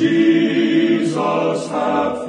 Jesus have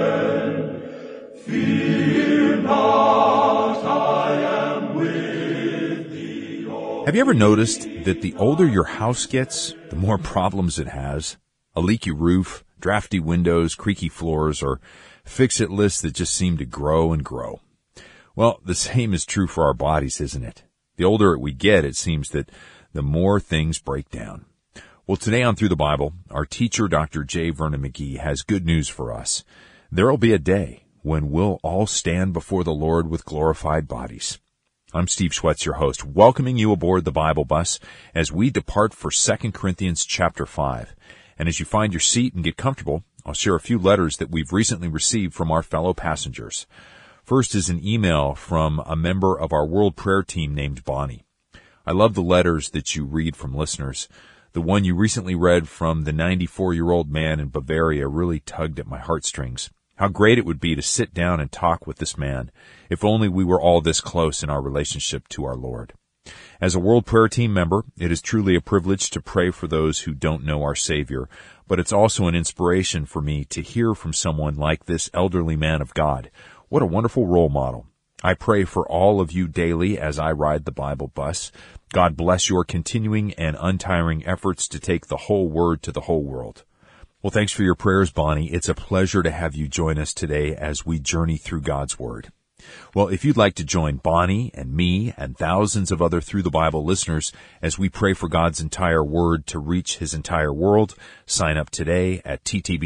fled. Fear not, I am with thee. Have you ever noticed that the older your house gets, the more problems it has? A leaky roof, drafty windows, creaky floors, or fix-it lists that just seem to grow and grow. Well, the same is true for our bodies, isn't it? The older we get, it seems that the more things break down. Well, today on Through the Bible, our teacher, Dr. J. Vernon McGee, has good news for us. There will be a day when we'll all stand before the Lord with glorified bodies. I'm Steve Schwetz, your host, welcoming you aboard the Bible bus as we depart for 2 Corinthians chapter 5. And as you find your seat and get comfortable, I'll share a few letters that we've recently received from our fellow passengers. First is an email from a member of our World Prayer Team named Bonnie. I love the letters that you read from listeners. The one you recently read from the 94-year-old man in Bavaria really tugged at my heartstrings. How great it would be to sit down and talk with this man, if only we were all this close in our relationship to our Lord. As a World Prayer Team member, it is truly a privilege to pray for those who don't know our Savior, but it's also an inspiration for me to hear from someone like this elderly man of God. What a wonderful role model. I pray for all of you daily as I ride the Bible bus. God bless your continuing and untiring efforts to take the whole Word to the whole world. Well, thanks for your prayers, Bonnie. It's a pleasure to have you join us today as we journey through God's Word. Well, if you'd like to join Bonnie and me and thousands of other Through the Bible listeners as we pray for God's entire Word to reach His entire world, sign up today at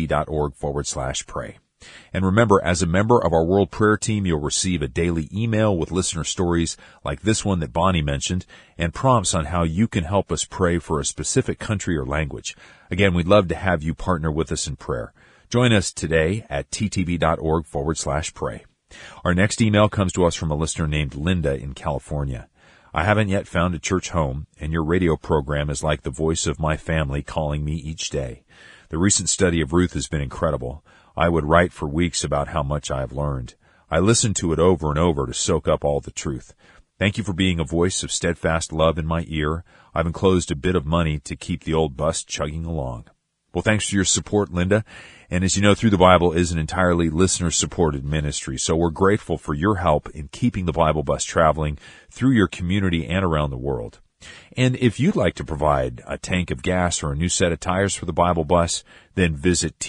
ttb.org/pray. And remember, as a member of our World Prayer Team, you'll receive a daily email with listener stories like this one that Bonnie mentioned and prompts on how you can help us pray for a specific country or language. Again, we'd love to have you partner with us in prayer. Join us today at ttb.org/pray. Our next email comes to us from a listener named Linda in California. I haven't yet found a church home, and your radio program is like the voice of my family calling me each day. The recent study of Ruth has been incredible. I would write for weeks about how much I have learned. I listened to it over and over to soak up all the truth. Thank you for being a voice of steadfast love in my ear. I've enclosed a bit of money to keep the old bus chugging along. Well, thanks for your support, Linda. And as you know, Through the Bible is an entirely listener-supported ministry, so we're grateful for your help in keeping the Bible bus traveling through your community and around the world. And if you'd like to provide a tank of gas or a new set of tires for the Bible bus, then visit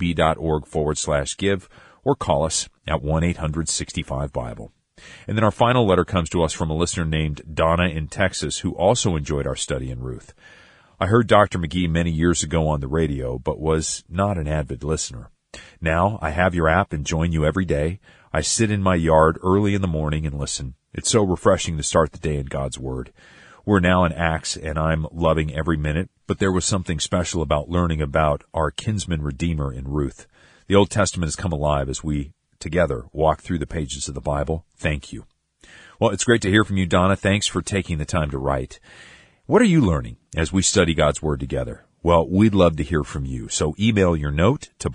ttb.org/give or call us at 1-800-65-BIBLE. And then our final letter comes to us from a listener named Donna in Texas who also enjoyed our study in Ruth. I heard Dr. McGee many years ago on the radio, but was not an avid listener. Now I have your app and join you every day. I sit in my yard early in the morning and listen. It's so refreshing to start the day in God's Word. We're now in Acts, and I'm loving every minute, but there was something special about learning about our kinsman redeemer in Ruth. The Old Testament has come alive as we, together, walk through the pages of the Bible. Thank you. Well, it's great to hear from you, Donna. Thanks for taking the time to write. What are you learning as we study God's Word together? Well, we'd love to hear from you, so email your note to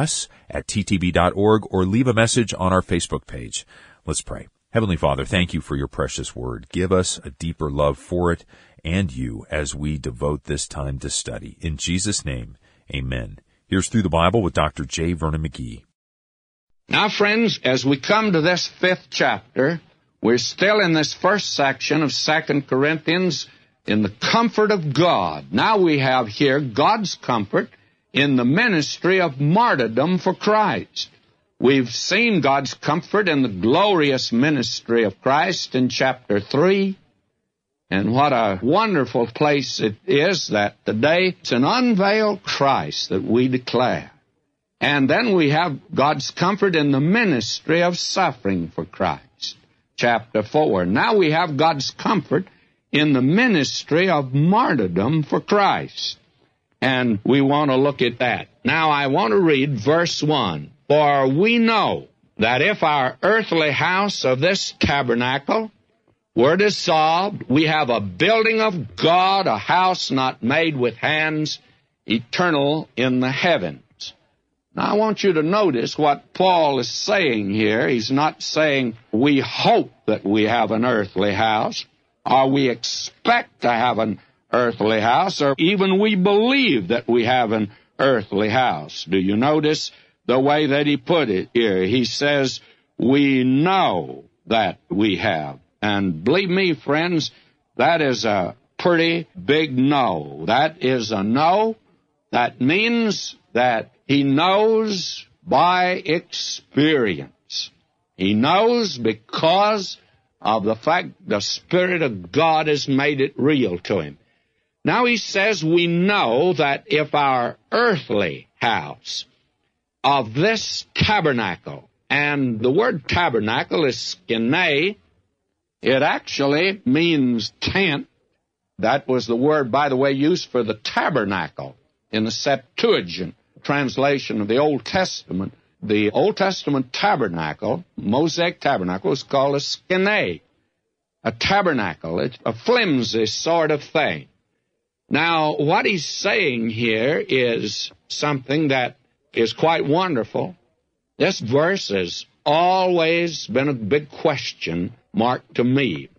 BibleBus@ttb.org or leave a message on our Facebook page. Let's pray. Heavenly Father, thank you for your precious Word. Give us a deeper love for it and you as we devote this time to study. In Jesus' name, amen. Here's Through the Bible with Dr. J. Vernon McGee. Now, friends, as we come to this 5th chapter, we're still in this first section of 2 Corinthians in the comfort of God. Now we have here God's comfort in the ministry of martyrdom for Christ. We've seen God's comfort in the glorious ministry of Christ in chapter 3. And what a wonderful place it is that today it's an unveiled Christ that we declare. And then we have God's comfort in the ministry of suffering for Christ, chapter 4. Now we have God's comfort in the ministry of martyrdom for Christ. And we want to look at that. Now I want to read verse 1. For we know that if our earthly house of this tabernacle were dissolved, we have a building of God, a house not made with hands, eternal in the heavens. Now I want you to notice what Paul is saying here. He's not saying we hope that we have an earthly house, or we expect to have an earthly house, or even we believe that we have an earthly house. Do you notice the way that he put it here? He says, we know that we have. And believe me, friends, that is a pretty big no. That is a no. That means that he knows by experience. He knows because of the fact the Spirit of God has made it real to him. Now he says we know that if our earthly house of this tabernacle, and the word tabernacle is skene, it actually means tent. That was the word, by the way, used for the tabernacle in the Septuagint translation of the Old Testament. The Old Testament tabernacle, Mosaic tabernacle, is called a skene, a tabernacle. It's a flimsy sort of thing. Now, what he's saying here is something that is quite wonderful. This verse has always been a big question mark to me.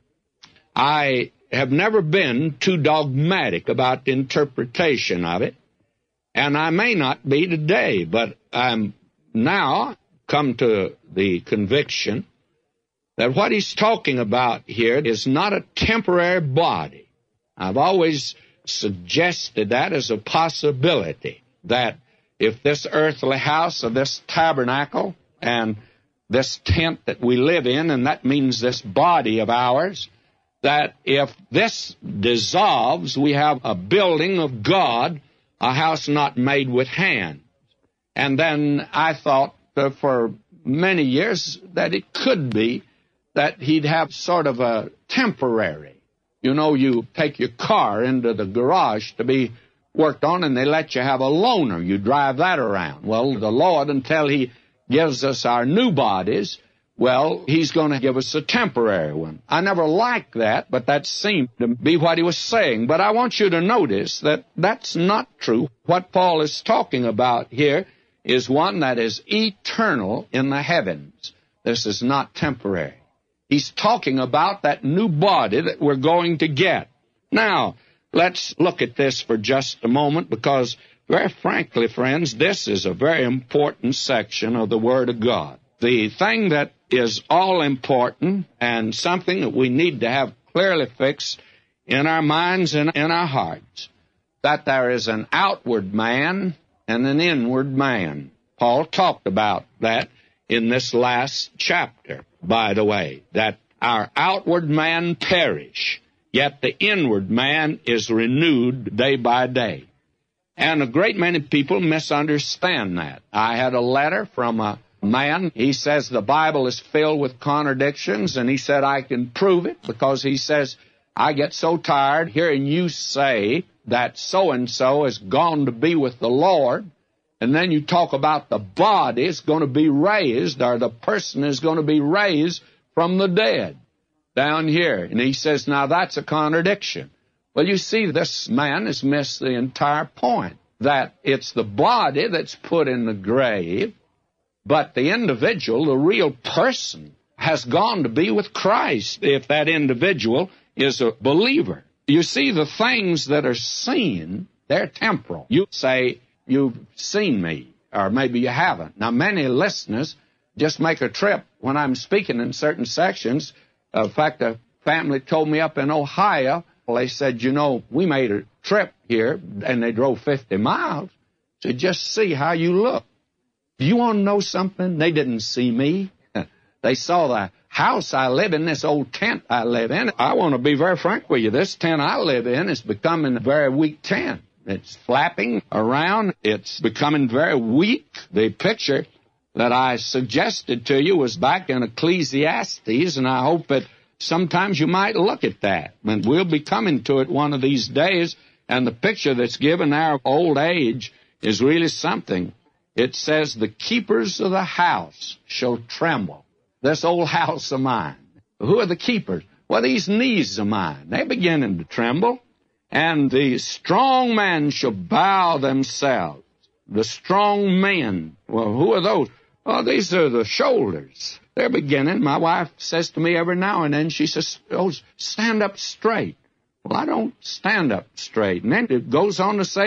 I have never been too dogmatic about the interpretation of it, and I may not be today, but I'm now come to the conviction that what he's talking about here is not a temporary body. I've always suggested that as a possibility, that if this earthly house or this tabernacle and this tent that we live in, and that means this body of ours, that if this dissolves, we have a building of God, a house not made with hands. And then I thought for many years that it could be that he'd have sort of a temporary. You know, you take your car into the garage to be worked on, and they let you have a loaner. You drive that around. Well, the Lord, until he gives us our new bodies, well, he's going to give us a temporary one. I never liked that, but that seemed to be what he was saying. But I want you to notice that that's not true. What Paul is talking about here is one that is eternal in the heavens. This is not temporary. He's talking about that new body that we're going to get. Now, let's look at this for just a moment, because very frankly, friends, this is a very important section of the Word of God. The thing that is all important and something that we need to have clearly fixed in our minds and in our hearts, that there is an outward man and an inward man. Paul talked about that in this last chapter, by the way, that our outward man perish, yet the inward man is renewed day by day. And a great many people misunderstand that. I had a letter from a man. He says the Bible is filled with contradictions, and he said I can prove it, because he says, I get so tired hearing you say that so-and-so has gone to be with the Lord, and then you talk about the body is going to be raised, or the person is going to be raised from the dead down here. And he says, now that's a contradiction. Well, you see, this man has missed the entire point, that it's the body that's put in the grave, but the individual, the real person, has gone to be with Christ if that individual is a believer. You see, the things that are seen, they're temporal. You say, you've seen me, or maybe you haven't. Now, many listeners just make a trip when I'm speaking in certain sections. In fact, a family told me up in Ohio, they said, you know, we made a trip here, and they drove 50 miles to just see how you look. Do you want to know something? They didn't see me. They saw the house I live in, this old tent I live in. I want to be very frank with you. This tent I live in is becoming a very weak tent. It's flapping around. It's becoming very weak. The picture that I suggested to you was back in Ecclesiastes, and I hope that sometimes you might look at that. And we'll be coming to it one of these days, and the picture that's given our old age is really something. It says, the keepers of the house shall tremble. This old house of mine. Who are the keepers? Well, these knees of mine. They're beginning to tremble. And the strong men shall bow themselves. The strong men. Well, who are those? Oh, these are the shoulders. They're beginning. My wife says to me every now and then, she says, oh, stand up straight. Well, I don't stand up straight. And then it goes on to say,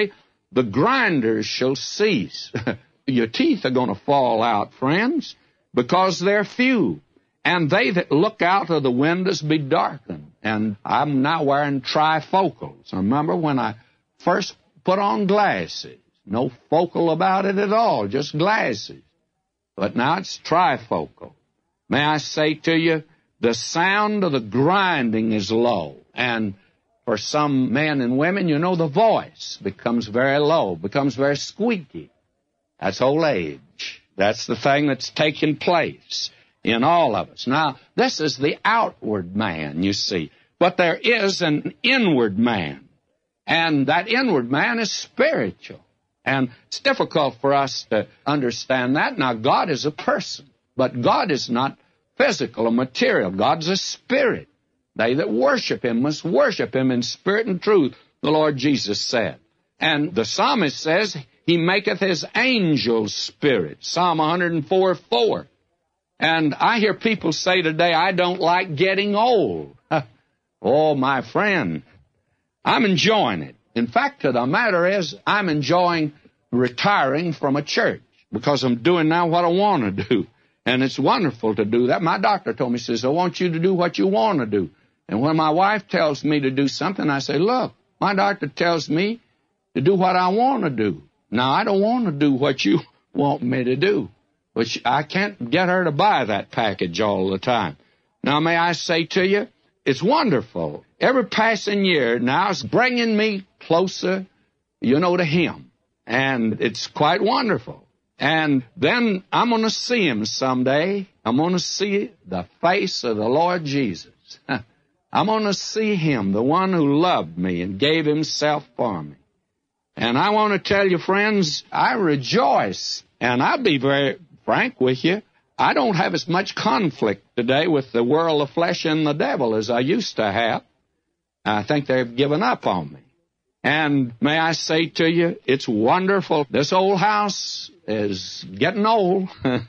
the grinders shall cease. Your teeth are going to fall out, friends, because they're few. And they that look out of the windows be darkened. And I'm now wearing trifocals. I remember when I first put on glasses. No focal about it at all, just glasses. But now it's trifocal. May I say to you, the sound of the grinding is low. And for some men and women, you know, the voice becomes very low, becomes very squeaky. That's old age. That's the thing that's taking place in all of us. Now, this is the outward man, you see. But there is an inward man. And that inward man is spiritual. And it's difficult for us to understand that. Now, God is a person, but God is not physical or material. God's a spirit. They that worship Him must worship Him in spirit and truth, the Lord Jesus said. And the psalmist says, He maketh His angels spirit, Psalm 104:4. And I hear people say today, I don't like getting old. Oh, my friend, I'm enjoying it. In fact, the matter is, I'm enjoying retiring from a church because I'm doing now what I want to do. And it's wonderful to do that. My doctor told me, he says, I want you to do what you want to do. And when my wife tells me to do something, I say, look, my doctor tells me to do what I want to do. Now, I don't want to do what you want me to do, but I can't get her to buy that package all the time. Now, may I say to you, it's wonderful. Every passing year now is bringing me closer, you know, to Him. And it's quite wonderful. And then I'm going to see Him someday. I'm going to see the face of the Lord Jesus. I'm going to see Him, the one who loved me and gave Himself for me. And I want to tell you, friends, I rejoice. And I'll be very frank with you. I don't have as much conflict today with the world of flesh and the devil as I used to have. I think they've given up on me. And may I say to you, it's wonderful. This old house is getting old.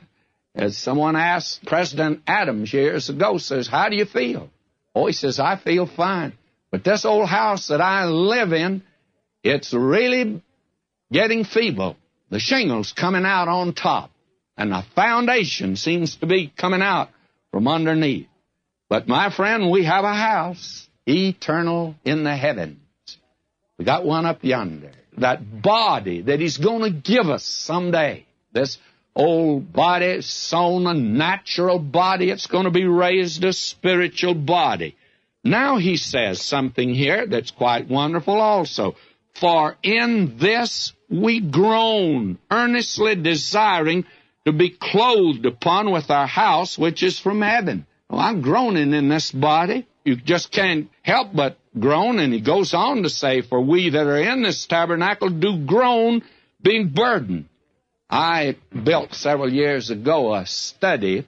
As someone asked President Adams years ago, says, how do you feel? Oh, he says, I feel fine. But this old house that I live in, it's really getting feeble. The shingle's coming out on top. And the foundation seems to be coming out from underneath. But, my friend, we have a house, eternal in the heavens. We got one up yonder. That body that He's going to give us someday. This old body, sown a natural body. It's going to be raised a spiritual body. Now He says something here that's quite wonderful also. For in this we groan, earnestly desiring to be clothed upon with our house, which is from heaven. Well, I'm groaning in this body. You just can't help but groan. And he goes on to say, for we that are in this tabernacle do groan, being burdened. I built several years ago a study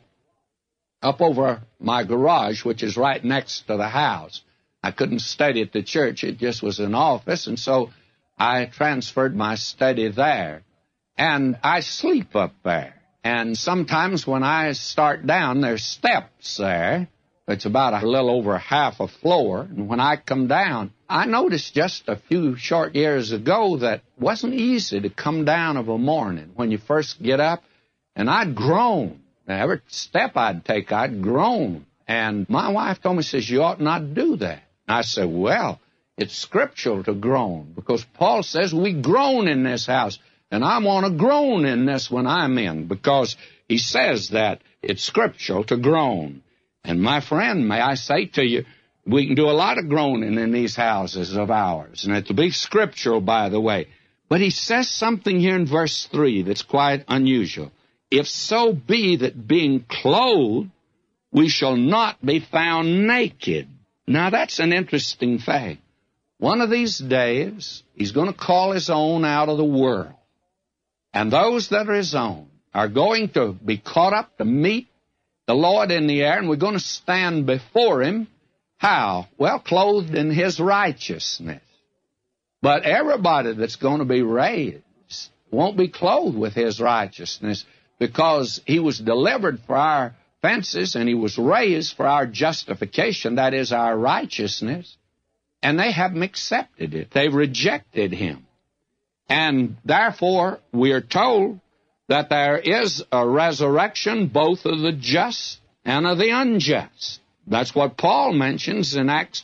up over my garage, which is right next to the house. I couldn't study at the church. It just was an office. And so I transferred my study there. And I sleep up there. And sometimes when I start down, there's steps there. It's about a little over half a floor. And when I come down, I noticed just a few short years ago that it wasn't easy to come down of a morning when you first get up. And I'd groan. Now, every step I'd take, I'd groan. And my wife told me, says, you ought not do that. And I said, well, it's scriptural to groan because Paul says we groan in this house. And I want to groan in this when I'm in because he says that it's scriptural to groan. And my friend, may I say to you, we can do a lot of groaning in these houses of ours. And it'll be scriptural, by the way. But he says something here in verse 3 that's quite unusual. If so be that being clothed, we shall not be found naked. Now that's an interesting thing. One of these days, He's going to call His own out of the world. And those that are His own are going to be caught up to meet the Lord in the air, and we're going to stand before Him. How? Well, clothed in His righteousness. But everybody that's going to be raised won't be clothed with His righteousness because He was delivered for our offenses and He was raised for our justification, that is our righteousness, and they haven't accepted it. They've rejected Him. And therefore, we are told that there is a resurrection both of the just and of the unjust. That's what Paul mentions in Acts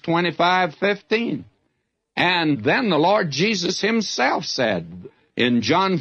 25:15. And then the Lord Jesus himself said in John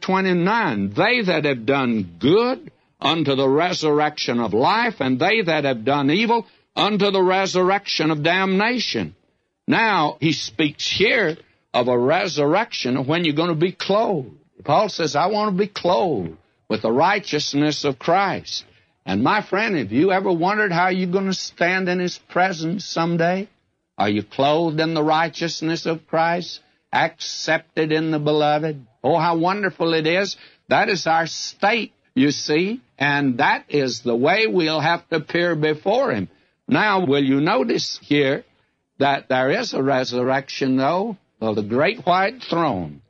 5:29, they that have done good unto the resurrection of life, and they that have done evil unto the resurrection of damnation. Now, he speaks here of a resurrection when you're going to be clothed. Paul says, I want to be clothed with the righteousness of Christ. And my friend, have you ever wondered how you're going to stand in his presence someday? Are you clothed in the righteousness of Christ, accepted in the beloved? Oh, how wonderful it is. That is our state, you see, and that is the way we'll have to appear before him. Now, will you notice here that there is a resurrection, though, of the great white throne,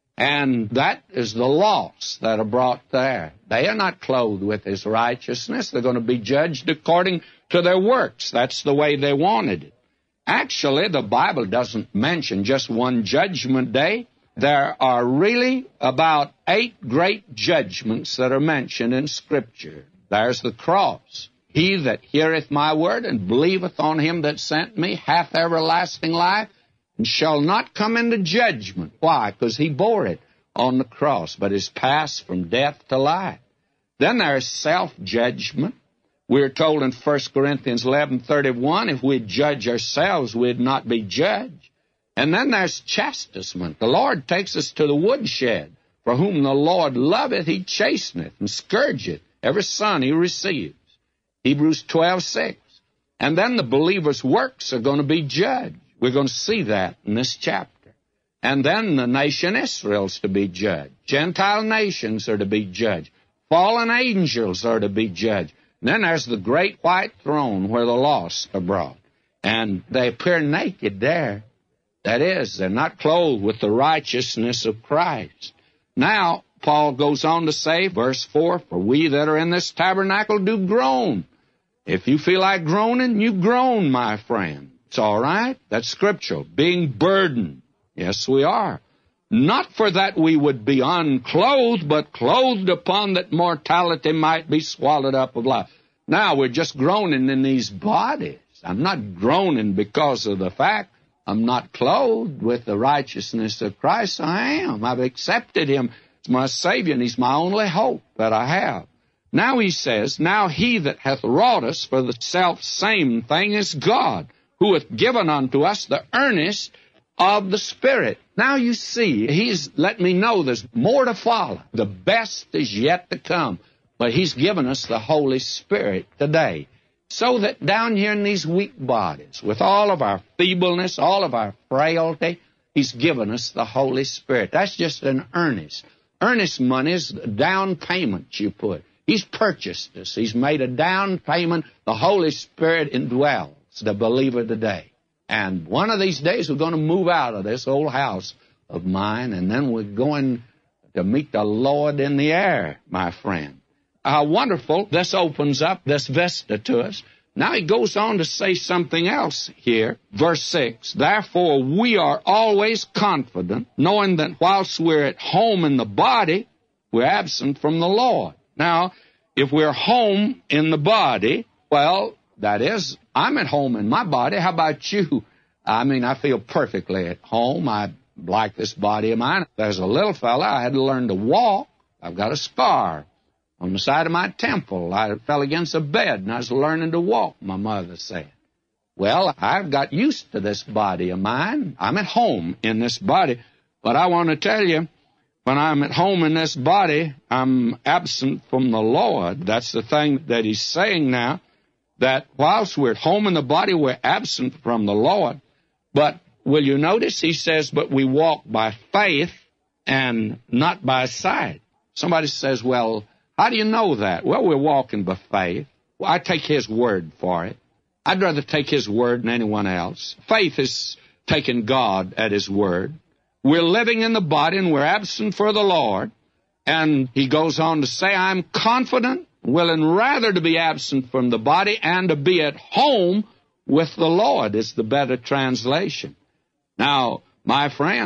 and that is the lost that are brought there. They are not clothed with his righteousness. They're going to be judged according to their works. That's the way they wanted it. Actually, the Bible doesn't mention just one judgment day. There are really about 8 great judgments that are mentioned in Scripture. There's the cross. He that heareth my word and believeth on him that sent me hath everlasting life, and shall not come into judgment. Why? Because he bore it on the cross, but is passed from death to life. Then there's self-judgment. We're told in 1 Corinthians 11:31, if we'd judge ourselves, we'd not be judged. And then there's chastisement. The Lord takes us to the woodshed. For whom the Lord loveth, he chasteneth and scourgeth every son he receives. Hebrews 12:6. And then the believer's works are going to be judged. We're going to see that in this chapter. And then the nation Israel's to be judged. Gentile nations are to be judged. Fallen angels are to be judged. And then there's the great white throne where the lost are brought. And they appear naked there. That is, they're not clothed with the righteousness of Christ. Now, Paul goes on to say, verse 4, for we that are in this tabernacle do groan. If you feel like groaning, you groan, my friend. It's all right. That's scriptural. Being burdened. Yes, we are. Not for that we would be unclothed, but clothed upon that mortality might be swallowed up of life. Now, we're just groaning in these bodies. I'm not groaning because of the fact I'm not clothed with the righteousness of Christ. I am. I've accepted him as my Savior, and he's my only hope that I have. Now he says, now he that hath wrought us for the self-same thing is God, who hath given unto us the earnest of the Spirit. Now you see, he's let me know there's more to follow. The best is yet to come. But he's given us the Holy Spirit today. So that down here in these weak bodies, with all of our feebleness, all of our frailty, he's given us the Holy Spirit. That's just an earnest. Earnest money is the down payment you put. He's purchased us. He's made a down payment. The Holy Spirit indwells the believer today. And one of these days we're going to move out of this old house of mine, and then we're going to meet the Lord in the air, my friend. How wonderful this opens up, this vista to us. Now he goes on to say something else here. Verse 6, therefore we are always confident, knowing that whilst we're at home in the body, we're absent from the Lord. Now, if we're home in the body, well, that is, I'm at home in my body. How about you? I mean, I feel perfectly at home. I like this body of mine. There's a little fella, I had to learn to walk. I've got a scar on the side of my temple. I fell against a bed, and I was learning to walk, my mother said. Well, I've got used to this body of mine. I'm at home in this body. But I want to tell you, when I'm at home in this body, I'm absent from the Lord. That's the thing that he's saying now, that whilst we're at home in the body, we're absent from the Lord. But will you notice he says, but we walk by faith and not by sight. Somebody says, well, how do you know that? Well, we're walking by faith. Well, I take his word for it. I'd rather take his word than anyone else. Faith is taking God at his word. We're living in the body and we're absent for the Lord. And he goes on to say, I'm confident, willing rather to be absent from the body and to be at home with the Lord is the better translation. Now, my friend,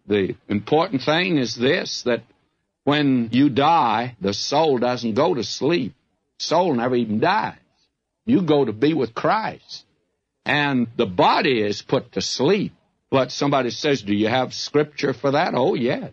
The important thing is this, that when you die, the soul doesn't go to sleep. Soul never even dies. You go to be with Christ. And the body is put to sleep. But somebody says, do you have scripture for that? Oh, yes.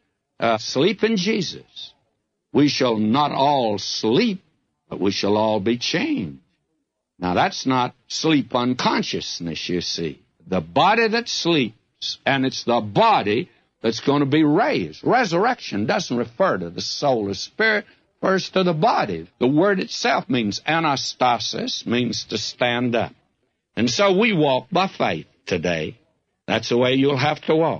Sleep in Jesus. We shall not all sleep, but we shall all be changed. Now, that's not sleep unconsciousness, you see. The body that sleeps, and it's the body that's going to be raised. Resurrection doesn't refer to the soul or spirit, refers to the body. The word itself means anastasis, means to stand up. And so we walk by faith today. That's the way you'll have to walk.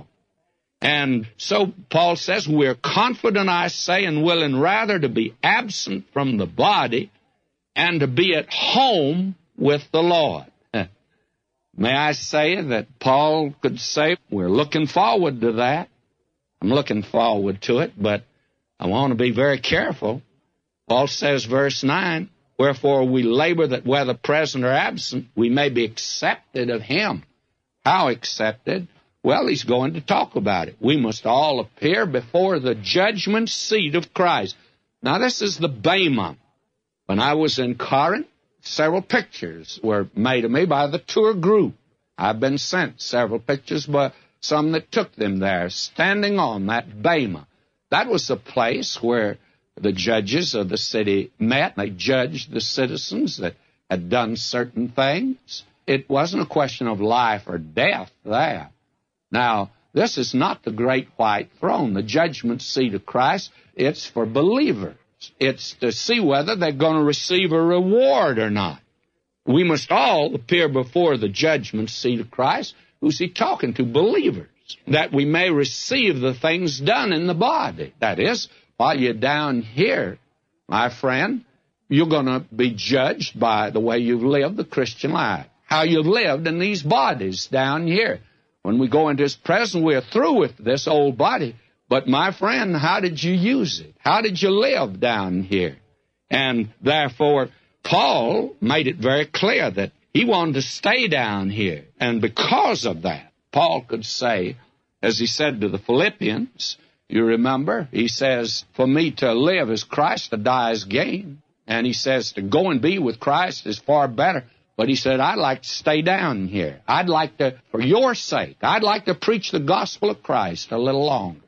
And so Paul says, we're confident, I say, and willing rather to be absent from the body and to be at home with the Lord. May I say that Paul could say, we're looking forward to that. I'm looking forward to it, but I want to be very careful. Paul says, verse 9, wherefore we labor that whether present or absent, we may be accepted of him. How accepted? Well, he's going to talk about it. We must all appear before the judgment seat of Christ. Now, this is the Bema. When I was in Corinth, several pictures were made of me by the tour group. I've been sent several pictures by some that took them there, standing on that Bema. That was the place where the judges of the city met. They judged the citizens that had done certain things. It wasn't a question of life or death there. Now, this is not the great white throne, the judgment seat of Christ. It's for believers. It's to see whether they're going to receive a reward or not. We must all appear before the judgment seat of Christ. Who's he talking to? Believers. That we may receive the things done in the body. That is, while you're down here, my friend, you're going to be judged by the way you've lived the Christian life. How you've lived in these bodies down here. When we go into His presence, we're through with this old body. But, my friend, how did you use it? How did you live down here? And, therefore, Paul made it very clear that he wanted to stay down here. And because of that, Paul could say, as he said to the Philippians, you remember, he says, for me to live is Christ, to die is gain. And he says, to go and be with Christ is far better. But he said, I'd like to stay down here. I'd like to, for your sake, I'd like to preach the gospel of Christ a little longer.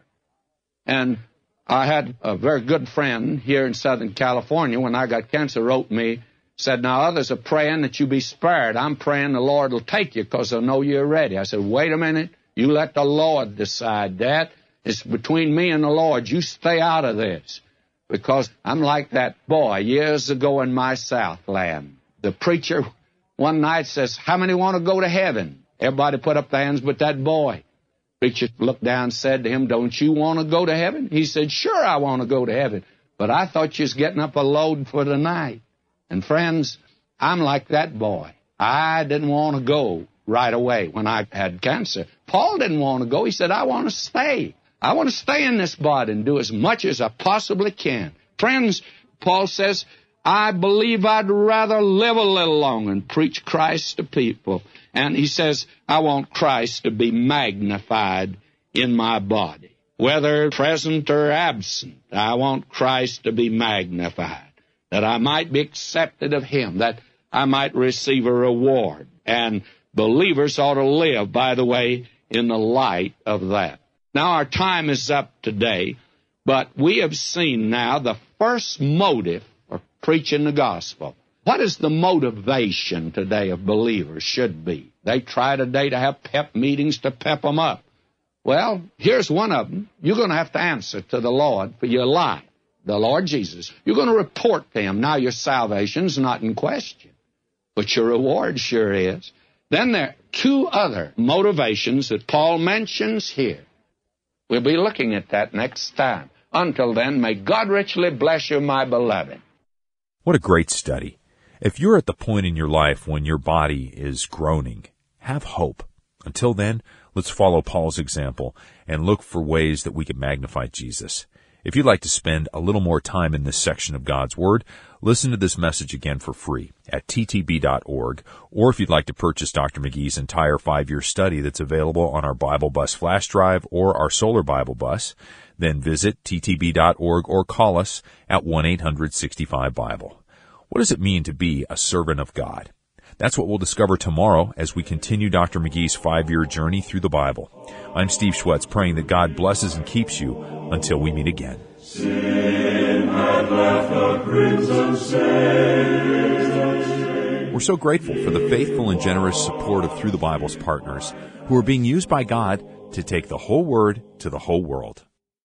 And I had a very good friend here in Southern California when I got cancer, wrote me, said, now others are praying that you be spared. I'm praying the Lord will take you because they'll know you're ready. I said, wait a minute. You let the Lord decide that. It's between me and the Lord. You stay out of this. Because I'm like that boy years ago in my Southland. The preacher one night says, how many want to go to heaven? Everybody put up their hands but that boy. Preacher looked down and said to him, don't you want to go to heaven? He said, sure, I want to go to heaven. But I thought you was getting up a load for the night. And friends, I'm like that boy. I didn't want to go right away when I had cancer. Paul didn't want to go. He said, I want to stay. I want to stay in this body and do as much as I possibly can. Friends, Paul says, I believe I'd rather live a little longer and preach Christ to people. And he says, I want Christ to be magnified in my body. Whether present or absent, I want Christ to be magnified, that I might be accepted of Him, that I might receive a reward. And believers ought to live, by the way, in the light of that. Now, our time is up today, but we have seen now the first motive for preaching the gospel. What is the motivation today of believers should be? They try today to have pep meetings to pep them up. Well, here's one of them. You're going to have to answer to the Lord for your life, the Lord Jesus. You're going to report to Him. Now, your salvation's not in question, but your reward sure is. Then there are two other motivations that Paul mentions here. We'll be looking at that next time. Until then, may God richly bless you, my beloved. What a great study. If you're at the point in your life when your body is groaning, have hope. Until then, let's follow Paul's example and look for ways that we can magnify Jesus. If you'd like to spend a little more time in this section of God's Word, listen to this message again for free at ttb.org, or if you'd like to purchase Dr. McGee's entire 5-year study that's available on our Bible Bus flash drive or our Solar Bible Bus, then visit ttb.org or call us at 1-800-65-BIBLE. What does it mean to be a servant of God? That's what we'll discover tomorrow as we continue Dr. McGee's 5-year journey through the Bible. I'm Steve Schwetz, praying that God blesses and keeps you until we meet again. Sin had left a crimson stain. We're so grateful for the faithful and generous support of Through the Bible's partners, who are being used by God to take the whole Word to the whole world.